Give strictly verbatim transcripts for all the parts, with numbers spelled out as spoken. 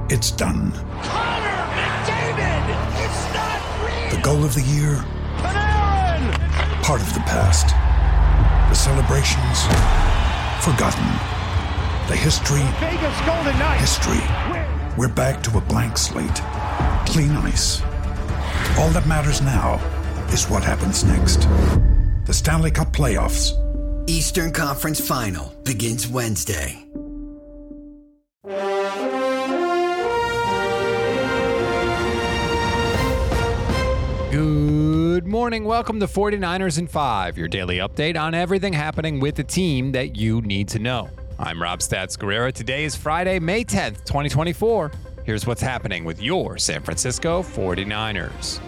It's done. Connor McDavid! It's not real! The goal of the year? Panarin! Part of the past. The celebrations? Forgotten. The history? Vegas Golden Knights! History. We're back to a blank slate. Clean ice. All that matters now is what happens next. The Stanley Cup playoffs. Eastern Conference Final begins Wednesday. Good morning. Welcome to forty-niners in five, your daily update on everything happening with the team that you need to know. I'm Rob Stats Guerrera. Today is Friday, May tenth, twenty twenty-four. Here's what's happening with your San Francisco forty-niners.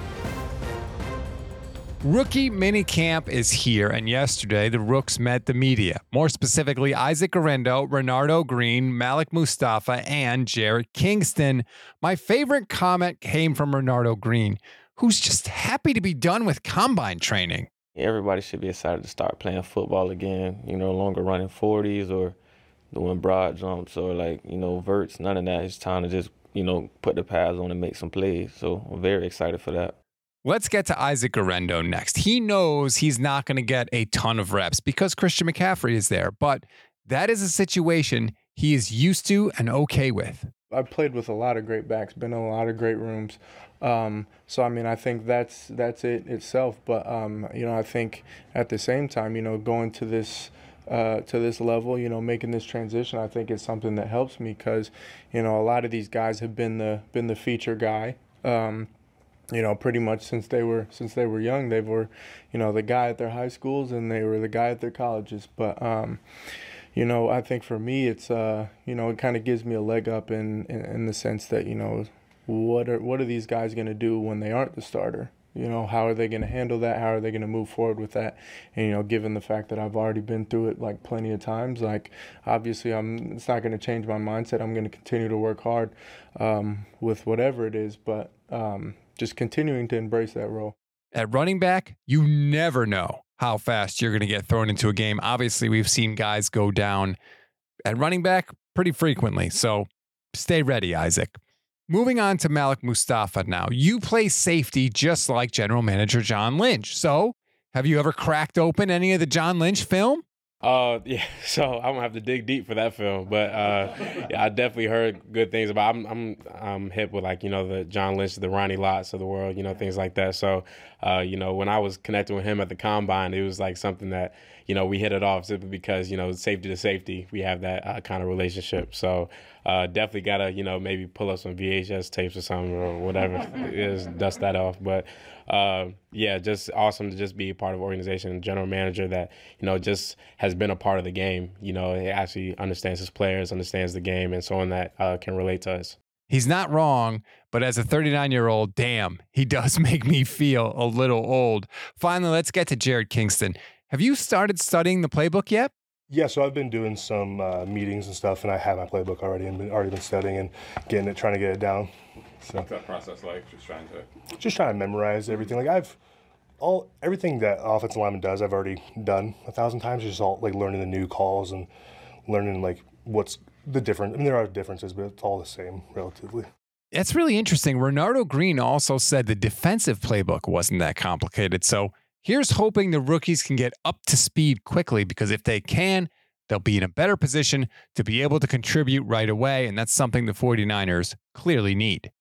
Rookie minicamp is here, and yesterday the Rooks met the media. More specifically, Isaac Guerendo, Renardo Green, Malik Mustafa, and Jared Kingston. My favorite comment came from Renardo Green, who's just happy to be done with combine training. Everybody should be excited to start playing football again, you know, no longer running forties or doing broad jumps or like, you know, verts, none of that. It's time to just, you know, put the pads on and make some plays. So I'm very excited for that. Let's get to Isaac Guerendo next. He knows he's not going to get a ton of reps because Christian McCaffrey is there, but that is a situation he is used to and okay with. I've played with a lot of great backs, been in a lot of great rooms. Um, so, I mean, I think that's that's it itself. But, um, you know, I think at the same time, you know, going to this uh, to this level, you know, making this transition, I think it's something that helps me because, you know, a lot of these guys have been the been the feature guy. Um, you know, pretty much since they were since they were young, they were, you know, the guy at their high schools and they were the guy at their colleges. But, um, you know, I think for me, it's, uh, you know, it kind of gives me a leg up in, in, in the sense that, you know, what are what are these guys going to do when they aren't the starter? You know, how are they going to handle that? How are they going to move forward with that? And, you know, given the fact that I've already been through it like plenty of times, like obviously I'm, it's not going to change my mindset. I'm going to continue to work hard um, with whatever it is, but um, just continuing to embrace that role. At running back, you never know how fast you're going to get thrown into a game. Obviously, we've seen guys go down at running back pretty frequently, so stay ready, Isaac. Moving on to Malik Mustafa now. You play safety just like general manager John Lynch. So have you ever cracked open any of the John Lynch film? Uh, yeah, so I'm gonna have to dig deep for that film, but uh, yeah, I definitely heard good things about. I'm, I'm, I'm hip with like you know the John Lynch, the Ronnie Lotts of the world, you know things like that. So, uh, you know when I was connecting with him at the combine, it was like something that you know we hit it off simply because you know safety to safety, we have that uh, kind of relationship. So, uh, definitely gotta you know maybe pull up some V H S tapes or something or whatever it is, dust that off. But uh, yeah, just awesome to just be a part of an organization, general manager that you know just has been a part of the game. You know, he actually understands his players, understands the game, and someone that uh, can relate to us. He's not wrong, but as a thirty-nine-year-old, damn, he does make me feel a little old. Finally, let's get to Jared Kingston. Have you started studying the playbook yet? Yeah, so I've been doing some uh, meetings and stuff, and I have my playbook already and been, already been studying and getting it, trying to get it down. So, what's that process like? Just trying to just trying to memorize everything. Like I've all everything that offensive lineman does, I've already done a thousand times. Just all like learning the new calls and learning like what's the difference. I mean, there are differences, but it's all the same relatively. That's really interesting. Renardo Green also said the defensive playbook wasn't that complicated. So here's hoping the rookies can get up to speed quickly, because if they can, they'll be in a better position to be able to contribute right away, and that's something the forty-niners clearly need.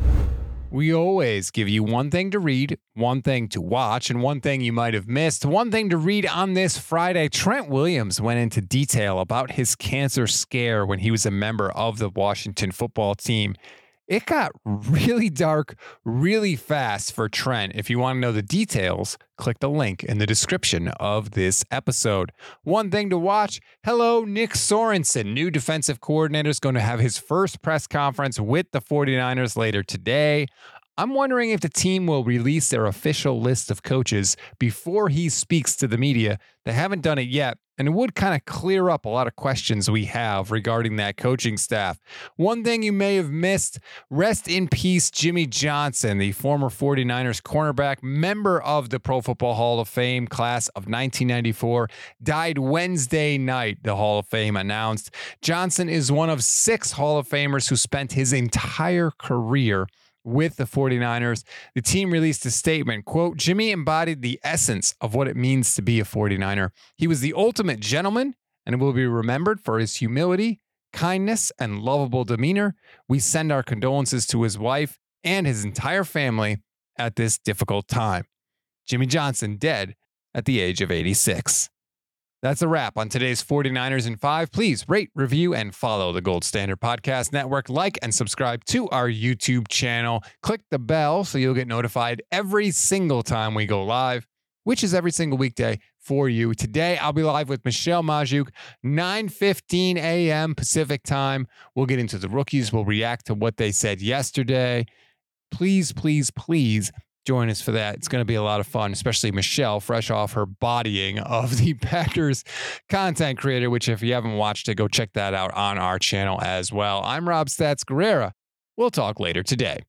We always give you one thing to read, one thing to watch, and one thing you might have missed. One thing to read on this Friday. Trent Williams went into detail about his cancer scare when he was a member of the Washington football team. It got really dark really fast for Trent. If you want to know the details, click the link in the description of this episode. One thing to watch. Hello, Nick Sorensen, new defensive coordinator, is going to have his first press conference with the forty-niners later today. I'm wondering if the team will release their official list of coaches before he speaks to the media. They haven't done it yet, and it would kind of clear up a lot of questions we have regarding that coaching staff. One thing you may have missed, rest in peace, Jimmy Johnson, the former 49ers cornerback, member of the Pro Football Hall of Fame class of nineteen ninety-four, died Wednesday night, the Hall of Fame announced. Johnson is one of six Hall of Famers who spent his entire career with the 49ers. The team released a statement, quote, Jimmy embodied the essence of what it means to be a 49er. He was the ultimate gentleman and will be remembered for his humility, kindness, and lovable demeanor. We send our condolences to his wife and his entire family at this difficult time. Jimmy Johnson dead at the age of eighty-six. That's a wrap on today's 49ers in five. Please rate, review, and follow the Gold Standard Podcast Network. Like and subscribe to our YouTube channel. Click the bell so you'll get notified every single time we go live, which is every single weekday for you. Today, I'll be live with Michelle Majuk, nine fifteen a.m. Pacific time. We'll get into the rookies. We'll react to what they said yesterday. Please, please, please join us for that. It's going to be a lot of fun, especially Michelle, fresh off her bodying of the Packers content creator, which if you haven't watched it, go check that out on our channel as well. I'm Rob Stats Guerrera. We'll talk later today.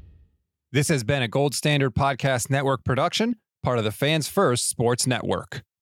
This has been a Gold Standard Podcast Network production, part of the Fans First Sports Network.